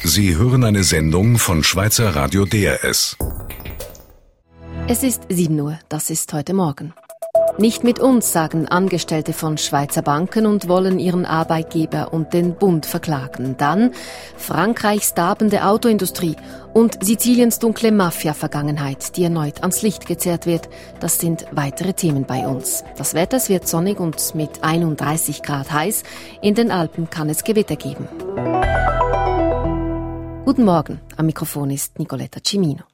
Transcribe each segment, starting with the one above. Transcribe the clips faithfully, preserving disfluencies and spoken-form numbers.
Sie hören eine Sendung von Schweizer Radio D R S. Es ist sieben Uhr, das ist heute Morgen. Nicht mit uns, sagen Angestellte von Schweizer Banken und wollen ihren Arbeitgeber und den Bund verklagen. Dann Frankreichs darbende Autoindustrie und Siziliens dunkle Mafia-Vergangenheit, die erneut ans Licht gezerrt wird. Das sind weitere Themen bei uns. Das Wetter wird sonnig und mit einunddreißig Grad heiß. In den Alpen kann es Gewitter geben. Guten Morgen, am Mikrofon ist Nicoletta Cimino.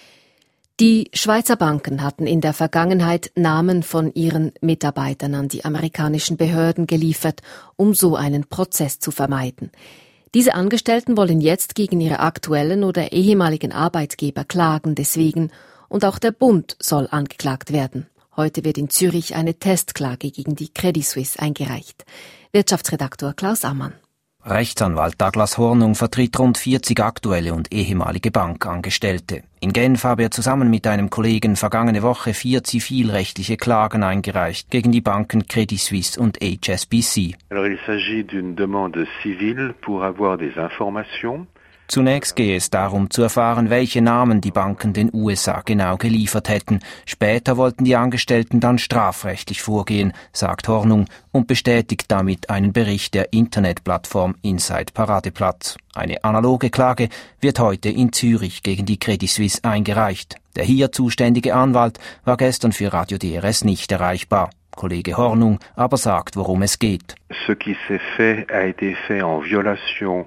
Die Schweizer Banken hatten in der Vergangenheit Namen von ihren Mitarbeitern an die amerikanischen Behörden geliefert, um so einen Prozess zu vermeiden. Diese Angestellten wollen jetzt gegen ihre aktuellen oder ehemaligen Arbeitgeber klagen deswegen, und auch der Bund soll angeklagt werden. Heute wird in Zürich eine Testklage gegen die Credit Suisse eingereicht. Wirtschaftsredaktor Klaus Ammann. Rechtsanwalt Douglas Hornung vertritt rund vierzig aktuelle und ehemalige Bankangestellte. In Genf habe er zusammen mit einem Kollegen vergangene Woche vier zivilrechtliche Klagen eingereicht gegen die Banken Credit Suisse und H S B C. Alors, il s'agit d'une demande civile pour avoir des informations. Zunächst gehe es darum, zu erfahren, welche Namen die Banken den U S A genau geliefert hätten. Später wollten die Angestellten dann strafrechtlich vorgehen, sagt Hornung und bestätigt damit einen Bericht der Internetplattform Inside Paradeplatz. Eine analoge Klage wird heute in Zürich gegen die Credit Suisse eingereicht. Der hier zuständige Anwalt war gestern für Radio D R S nicht erreichbar. Kollege Hornung aber sagt, worum es geht. Ce qui s'est fait a été fait en violation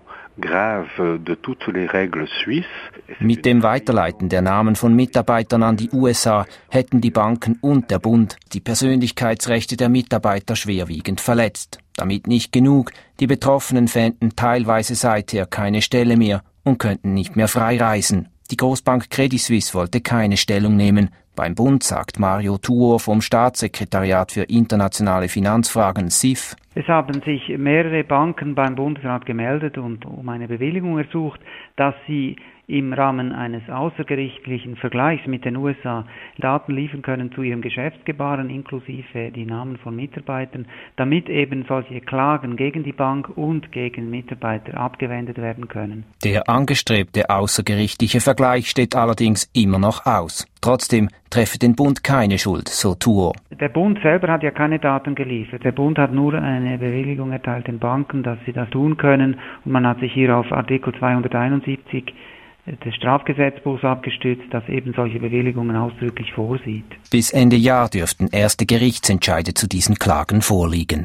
grave de toutes les règles suisses. Mit dem Weiterleiten der Namen von Mitarbeitern an die U S A hätten die Banken und der Bund die Persönlichkeitsrechte der Mitarbeiter schwerwiegend verletzt. Damit nicht genug, die Betroffenen fänden teilweise seither keine Stelle mehr und könnten nicht mehr frei reisen. Die Großbank Credit Suisse wollte keine Stellung nehmen. Beim Bund sagt Mario Tuor vom Staatssekretariat für internationale Finanzfragen S I F. Es haben sich mehrere Banken beim Bundesrat gemeldet und um eine Bewilligung ersucht, dass sie im Rahmen eines außergerichtlichen Vergleichs mit den U S A Daten liefern können zu ihrem Geschäftsgebaren inklusive die Namen von Mitarbeitern, damit eben solche Klagen gegen die Bank und gegen Mitarbeiter abgewendet werden können. Der angestrebte außergerichtliche Vergleich steht allerdings immer noch aus. Trotzdem treffe den Bund keine Schuld, so Tuor. Der Bund selber hat ja keine Daten geliefert. Der Bund hat nur eine Bewilligung erteilt den Banken, dass sie das tun können. Und man hat sich hier auf Artikel zweihunderteinundsiebzig des Strafgesetzbuchs abgestützt, das eben solche Bewilligungen ausdrücklich vorsieht. Bis Ende Jahr dürften erste Gerichtsentscheide zu diesen Klagen vorliegen.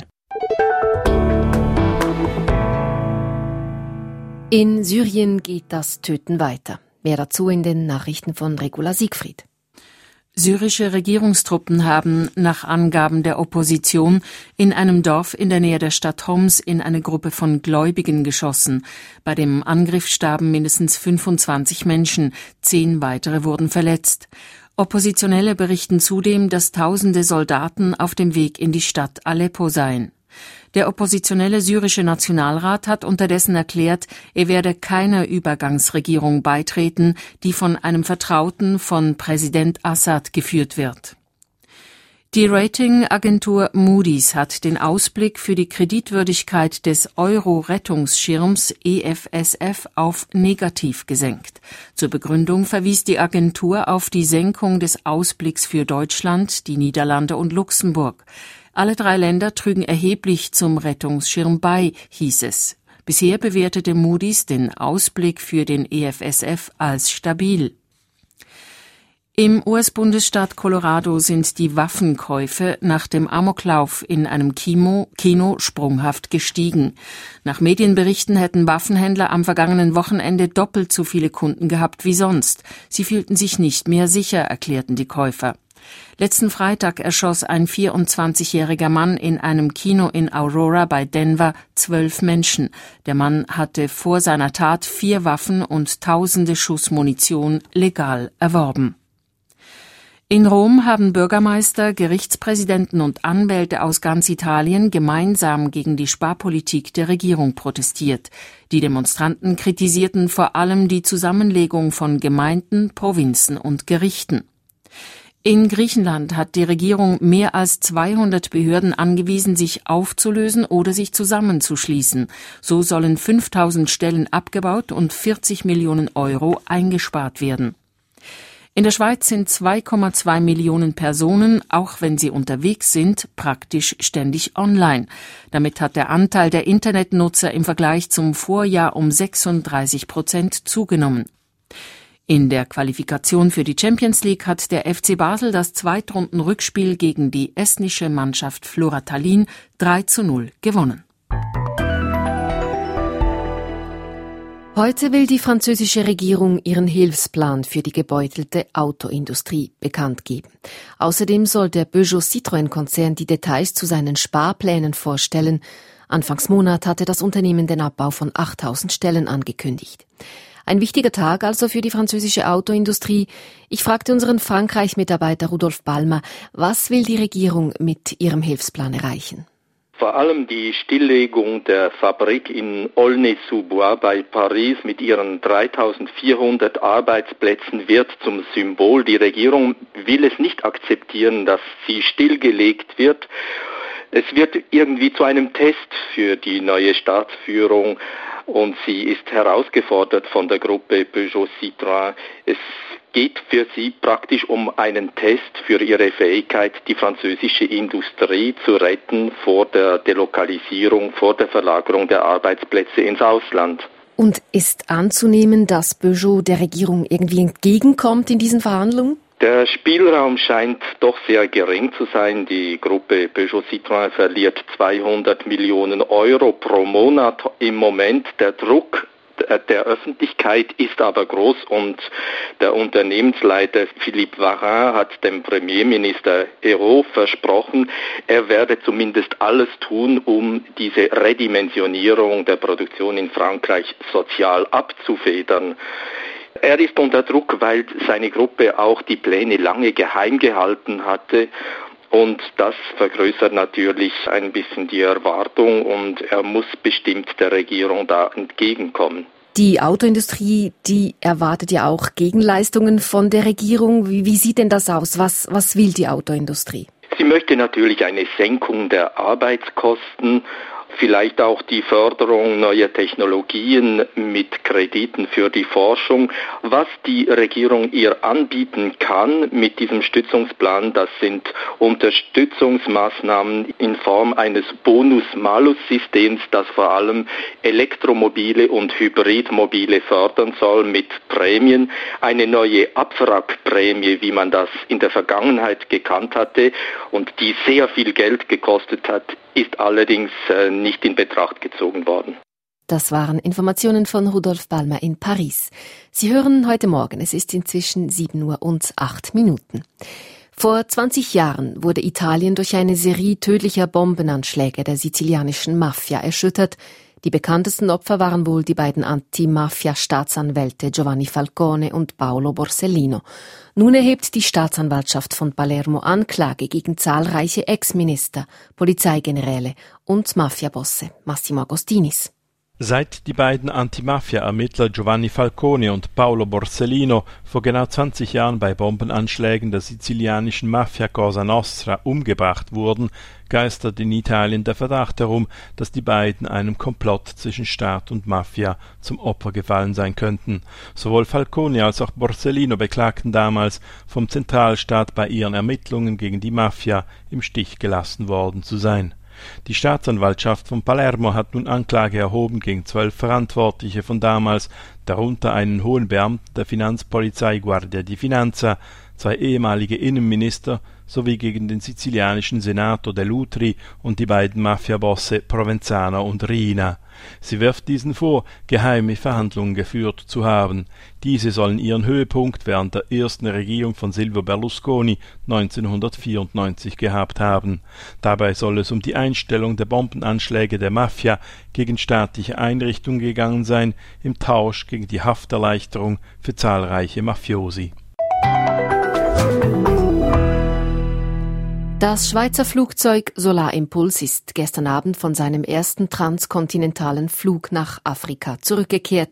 In Syrien geht das Töten weiter. Mehr dazu in den Nachrichten von Regula Siegfried. Syrische Regierungstruppen haben nach Angaben der Opposition in einem Dorf in der Nähe der Stadt Homs in eine Gruppe von Gläubigen geschossen. Bei dem Angriff starben mindestens fünfundzwanzig Menschen, zehn weitere wurden verletzt. Oppositionelle berichten zudem, dass tausende Soldaten auf dem Weg in die Stadt Aleppo seien. Der oppositionelle syrische Nationalrat hat unterdessen erklärt, er werde keiner Übergangsregierung beitreten, die von einem Vertrauten von Präsident Assad geführt wird. Die Ratingagentur Moody's hat den Ausblick für die Kreditwürdigkeit des Euro-Rettungsschirms E F S F auf negativ gesenkt. Zur Begründung verwies die Agentur auf die Senkung des Ausblicks für Deutschland, die Niederlande und Luxemburg. Alle drei Länder trügen erheblich zum Rettungsschirm bei, hieß es. Bisher bewertete Moody's den Ausblick für den E F S F als stabil. Im U S-Bundesstaat Colorado sind die Waffenkäufe nach dem Amoklauf in einem Kino, Kino sprunghaft gestiegen. Nach Medienberichten hätten Waffenhändler am vergangenen Wochenende doppelt so viele Kunden gehabt wie sonst. Sie fühlten sich nicht mehr sicher, erklärten die Käufer. Letzten Freitag erschoss ein vierundzwanzigjähriger Mann in einem Kino in Aurora bei Denver zwölf Menschen. Der Mann hatte vor seiner Tat vier Waffen und tausende Schuss Munition legal erworben. In Rom haben Bürgermeister, Gerichtspräsidenten und Anwälte aus ganz Italien gemeinsam gegen die Sparpolitik der Regierung protestiert. Die Demonstranten kritisierten vor allem die Zusammenlegung von Gemeinden, Provinzen und Gerichten. In Griechenland hat die Regierung mehr als zweihundert Behörden angewiesen, sich aufzulösen oder sich zusammenzuschließen. So sollen fünftausend Stellen abgebaut und vierzig Millionen Euro eingespart werden. In der Schweiz sind zwei Komma zwei Millionen Personen, auch wenn sie unterwegs sind, praktisch ständig online. Damit hat der Anteil der Internetnutzer im Vergleich zum Vorjahr um sechsunddreißig Prozent zugenommen. In der Qualifikation für die Champions League hat der F C Basel das Zweitrunden-Rückspiel gegen die estnische Mannschaft Flora Tallinn drei zu null gewonnen. Heute will die französische Regierung ihren Hilfsplan für die gebeutelte Autoindustrie bekannt geben. Außerdem soll der Peugeot-Citroën-Konzern die Details zu seinen Sparplänen vorstellen. Anfangs Monat hatte das Unternehmen den Abbau von achttausend Stellen angekündigt. Ein wichtiger Tag also für die französische Autoindustrie. Ich fragte unseren Frankreich-Mitarbeiter Rudolf Balmer, was will die Regierung mit ihrem Hilfsplan erreichen? Vor allem die Stilllegung der Fabrik in Aulnay-sous-Bois bei Paris mit ihren dreitausendvierhundert Arbeitsplätzen wird zum Symbol. Die Regierung will es nicht akzeptieren, dass sie stillgelegt wird. Es wird irgendwie zu einem Test für die neue Staatsführung. Und sie ist herausgefordert von der Gruppe Peugeot-Citroën. Es geht für sie praktisch um einen Test für ihre Fähigkeit, die französische Industrie zu retten vor der Delokalisierung, vor der Verlagerung der Arbeitsplätze ins Ausland. Und ist anzunehmen, dass Peugeot der Regierung irgendwie entgegenkommt in diesen Verhandlungen? Der Spielraum scheint doch sehr gering zu sein. Die Gruppe Peugeot-Citroën verliert zweihundert Millionen Euro pro Monat im Moment. Der Druck der Öffentlichkeit ist aber groß und der Unternehmensleiter Philippe Varin hat dem Premierminister Ayrault versprochen, er werde zumindest alles tun, um diese Redimensionierung der Produktion in Frankreich sozial abzufedern. Er ist unter Druck, weil seine Gruppe auch die Pläne lange geheim gehalten hatte. Und das vergrößert natürlich ein bisschen die Erwartung und er muss bestimmt der Regierung da entgegenkommen. Die Autoindustrie, die erwartet ja auch Gegenleistungen von der Regierung. Wie, wie sieht denn das aus? Was, was will die Autoindustrie? Sie möchte natürlich eine Senkung der Arbeitskosten, vielleicht auch die Förderung neuer Technologien mit Krediten für die Forschung. Was die Regierung ihr anbieten kann mit diesem Stützungsplan, das sind Unterstützungsmaßnahmen in Form eines Bonus-Malus-Systems, das vor allem Elektromobile und Hybridmobile fördern soll mit Prämien. Eine neue Abwrackprämie, wie man das in der Vergangenheit gekannt hatte und die sehr viel Geld gekostet hat, ist allerdings äh, nicht in Betracht gezogen worden. Das waren Informationen von Rudolf Balmer in Paris. Sie hören heute Morgen, es ist inzwischen sieben Uhr und acht Minuten. Vor zwanzig Jahren wurde Italien durch eine Serie tödlicher Bombenanschläge der sizilianischen Mafia erschüttert. Die bekanntesten Opfer waren wohl die beiden Anti-Mafia-Staatsanwälte Giovanni Falcone und Paolo Borsellino. Nun erhebt die Staatsanwaltschaft von Palermo Anklage gegen zahlreiche Ex-Minister, Polizeigeneräle und Mafiabosse. Massimo Agostinis. Seit die beiden Anti-Mafia-Ermittler Giovanni Falcone und Paolo Borsellino vor genau zwanzig Jahren bei Bombenanschlägen der sizilianischen Mafia Cosa Nostra umgebracht wurden, geistert in Italien der Verdacht herum, dass die beiden einem Komplott zwischen Staat und Mafia zum Opfer gefallen sein könnten. Sowohl Falcone als auch Borsellino beklagten damals, vom Zentralstaat bei ihren Ermittlungen gegen die Mafia im Stich gelassen worden zu sein. Die Staatsanwaltschaft von Palermo hat nun Anklage erhoben gegen zwölf Verantwortliche von damals, darunter einen hohen Beamten der Finanzpolizei Guardia di Finanza, zwei ehemalige Innenminister sowie gegen den sizilianischen Senator Dell'Utri und die beiden Mafiabosse Provenzano und Riina. Sie wirft diesen vor, geheime Verhandlungen geführt zu haben. Diese sollen ihren Höhepunkt während der ersten Regierung von Silvio Berlusconi neunzehnhundertvierundneunzig gehabt haben. Dabei soll es um die Einstellung der Bombenanschläge der Mafia gegen staatliche Einrichtungen gegangen sein, im Tausch gegen die Hafterleichterung für zahlreiche Mafiosi. Das Schweizer Flugzeug Solar Impulse ist gestern Abend von seinem ersten transkontinentalen Flug nach Afrika zurückgekehrt.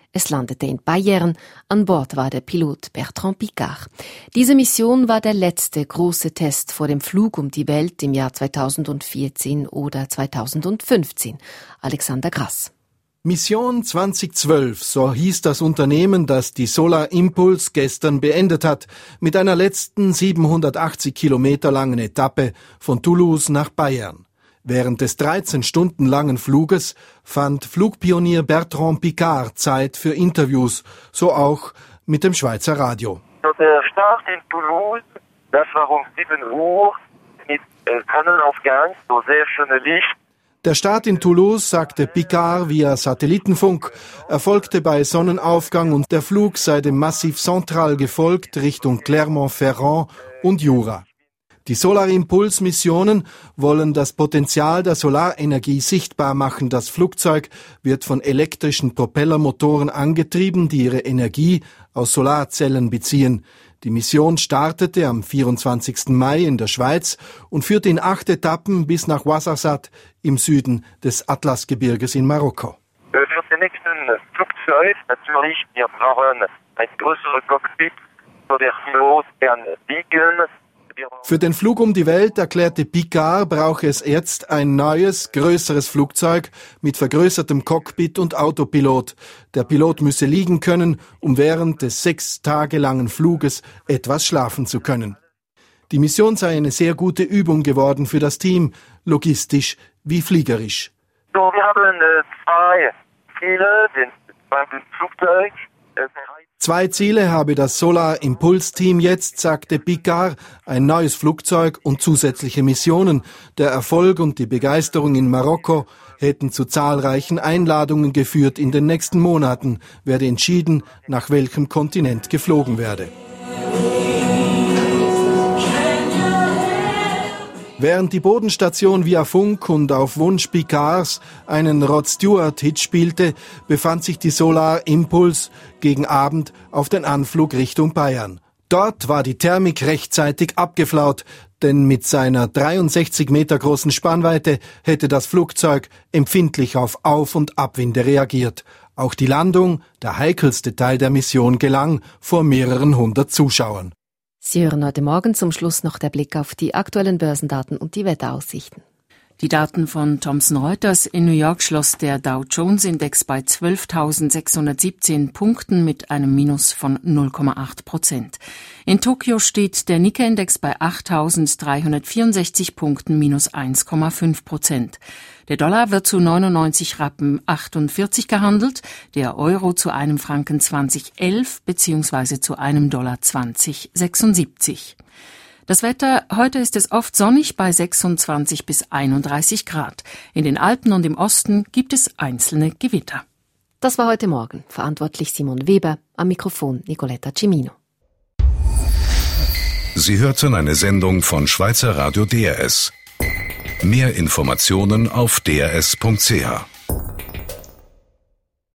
Es landete in Bayern. An Bord war der Pilot Bertrand Piccard. Diese Mission war der letzte große Test vor dem Flug um die Welt im Jahr zweitausendvierzehn oder zweitausendfünfzehn. Alexander Grass. Mission zweitausendzwölf, so hieß das Unternehmen, das die Solar Impulse gestern beendet hat, mit einer letzten siebenhundertachtzig Kilometer langen Etappe von Toulouse nach Bayern. Während des dreizehn Stunden langen Fluges fand Flugpionier Bertrand Piccard Zeit für Interviews, so auch mit dem Schweizer Radio. Der Start in Toulouse, das war um sieben Uhr mit Sonnenaufgang, so sehr schönes Licht. Der Start in Toulouse, sagte Piccard via Satellitenfunk, erfolgte bei Sonnenaufgang und der Flug sei dem Massif Central gefolgt Richtung Clermont-Ferrand und Jura. Die Solar Impulse Missionen wollen das Potenzial der Solarenergie sichtbar machen. Das Flugzeug wird von elektrischen Propellermotoren angetrieben, die ihre Energie aus Solarzellen beziehen. Die Mission startete am vierundzwanzigsten Mai in der Schweiz und führte in acht Etappen bis nach Ouarzazate im Süden des Atlasgebirges in Marokko. Für den nächsten Flugzeug natürlich, wir brauchen ein größeres Cockpit, so der Pilot kann liegen. Für den Flug um die Welt, erklärte Piccard, brauche es jetzt ein neues, größeres Flugzeug mit vergrößertem Cockpit und Autopilot. Der Pilot müsse liegen können, um während des sechs Tage langen Fluges etwas schlafen zu können. Die Mission sei eine sehr gute Übung geworden für das Team, logistisch wie fliegerisch. So, wir haben äh, zwei Ziele, den zweiten Flugzeug. Äh, Zwei Ziele habe das Solar Impulse Team jetzt, sagte Piccard, ein neues Flugzeug und zusätzliche Missionen. Der Erfolg und die Begeisterung in Marokko hätten zu zahlreichen Einladungen geführt. In den nächsten Monaten werde entschieden, nach welchem Kontinent geflogen werde. Während die Bodenstation via Funk und auf Wunsch Piccards einen Rod Stewart-Hit spielte, befand sich die Solar Impulse gegen Abend auf den Anflug Richtung Bayern. Dort war die Thermik rechtzeitig abgeflaut, denn mit seiner dreiundsechzig Meter großen Spannweite hätte das Flugzeug empfindlich auf Auf- und Abwinde reagiert. Auch die Landung, der heikelste Teil der Mission, gelang vor mehreren hundert Zuschauern. Sie hören heute Morgen zum Schluss noch der Blick auf die aktuellen Börsendaten und die Wetteraussichten. Die Daten von Thomson Reuters: In New York schloss der Dow Jones Index bei zwölftausendsechshundertsiebzehn Punkten mit einem Minus von null Komma acht Prozent. In Tokio steht der Nikkei-Index bei achttausenddreihundertvierundsechzig Punkten, minus eins Komma fünf Prozent. Der Dollar wird zu neunundneunzig Rappen achtundvierzig gehandelt, der Euro zu einem Franken zwanzig elf bzw. zu einem Dollar zwanzig sechsundsiebzig. Das Wetter: Heute ist es oft sonnig bei sechsundzwanzig bis einunddreißig Grad. In den Alpen und im Osten gibt es einzelne Gewitter. Das war heute Morgen. Verantwortlich Simon Weber, am Mikrofon Nicoletta Cimino. Sie hörten eine Sendung von Schweizer Radio D R S. Mehr Informationen auf d r s punkt c h.